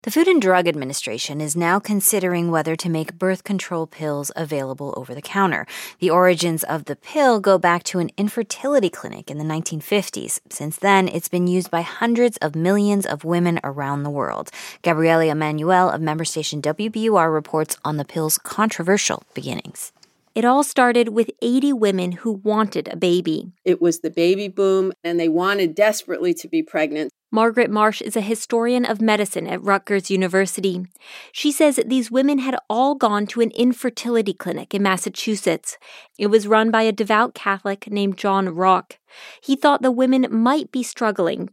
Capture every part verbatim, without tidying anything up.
The Food and Drug Administration is now considering whether to make birth control pills available over the counter. The origins of the pill go back to an infertility clinic in the nineteen fifties. Since then, it's been used by hundreds of millions of women around the world. Gabriela Emanuel of member station W B U R reports on the pill's controversial beginnings. It all started with eighty women who wanted a baby. It was the baby boom, and they wanted desperately to be pregnant. Margaret Marsh is a historian of medicine at Rutgers University. She says these women had all gone to an infertility clinic in Massachusetts. It was run by a devout Catholic named John Rock. He thought the women might be struggling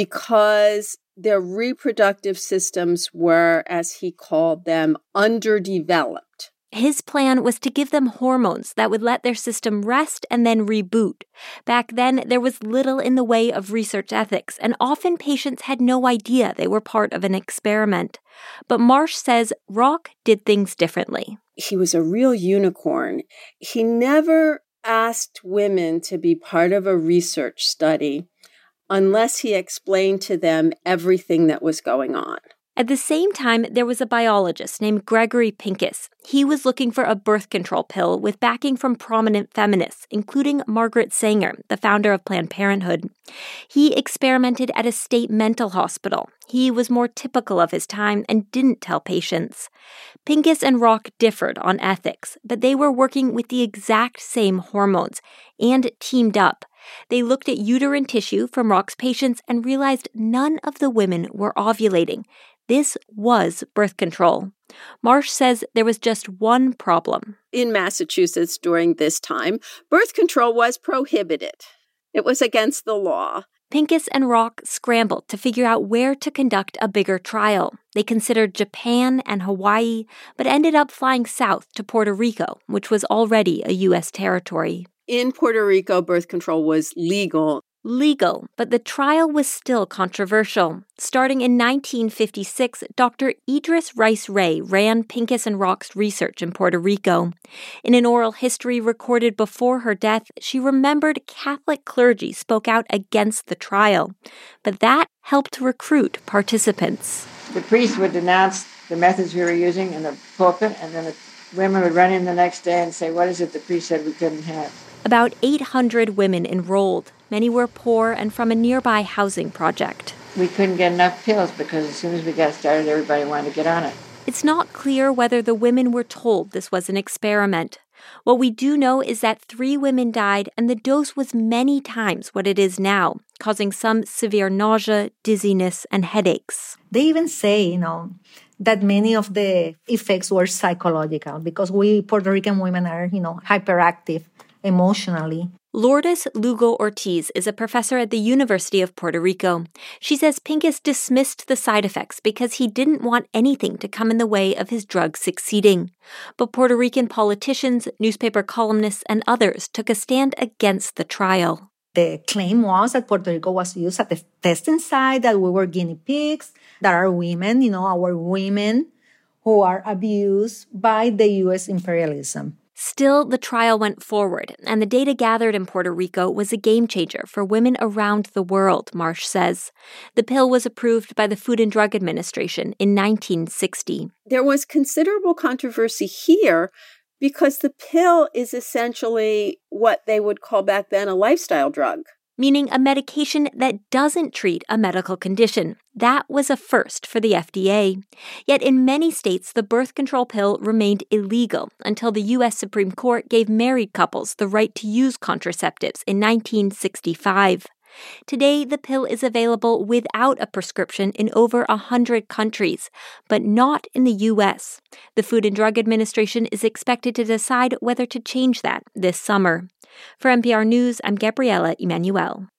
because their reproductive systems were, as he called them, underdeveloped. His plan was to give them hormones that would let their system rest and then reboot. Back then, there was little in the way of research ethics, and often patients had no idea they were part of an experiment. But Marsh says Rock did things differently. He was a real unicorn. He never asked women to be part of a research study unless he explained to them everything that was going on. At the same time, there was a biologist named Gregory Pincus. He was looking for a birth control pill with backing from prominent feminists, including Margaret Sanger, the founder of Planned Parenthood. He experimented at a state mental hospital. He was more typical of his time and didn't tell patients. Pincus and Rock differed on ethics, but they were working with the exact same hormones and teamed up. They looked at uterine tissue from Rock's patients and realized none of the women were ovulating. This was birth control. Marsh says there was just one problem. In Massachusetts during this time, birth control was prohibited. It was against the law. Pincus and Rock scrambled to figure out where to conduct a bigger trial. They considered Japan and Hawaii, but ended up flying south to Puerto Rico, which was already a U S territory. In Puerto Rico, birth control was legal. Legal, but the trial was still controversial. Starting in nineteen fifty-six, Doctor Idris Rice Ray ran Pincus and Rock's research in Puerto Rico. In an oral history recorded before her death, she remembered Catholic clergy spoke out against the trial. But that helped recruit participants. The priest would denounce the methods we were using in the pulpit, and then the women would run in the next day and say, "What is it the priest said we couldn't have?" About eight hundred women enrolled. Many were poor and from a nearby housing project. We couldn't get enough pills because as soon as we got started, everybody wanted to get on it. It's not clear whether the women were told this was an experiment. What we do know is that three women died and the dose was many times what it is now, causing some severe nausea, dizziness, and headaches. They even say, you know, that many of the effects were psychological because we Puerto Rican women are, you know, hyperactive emotionally. Lourdes Lugo Ortiz is a professor at the University of Puerto Rico. She says Pincus dismissed the side effects because he didn't want anything to come in the way of his drug succeeding. But Puerto Rican politicians, newspaper columnists, and others took a stand against the trial. The claim was that Puerto Rico was used at the testing site, that we were guinea pigs, that our women, you know, our women who are abused by the U S imperialism. Still, the trial went forward, and the data gathered in Puerto Rico was a game changer for women around the world, Marsh says. The pill was approved by the Food and Drug Administration in nineteen sixty. There was considerable controversy here because the pill is essentially what they would call back then a lifestyle drug. Meaning a medication that doesn't treat a medical condition. That was a first for the F D A. Yet in many states, the birth control pill remained illegal until the U S Supreme Court gave married couples the right to use contraceptives in nineteen sixty-five. Today, the pill is available without a prescription in over one hundred countries, but not in the U S. The Food and Drug Administration is expected to decide whether to change that this summer. For N P R News, I'm Gabriela Emanuel.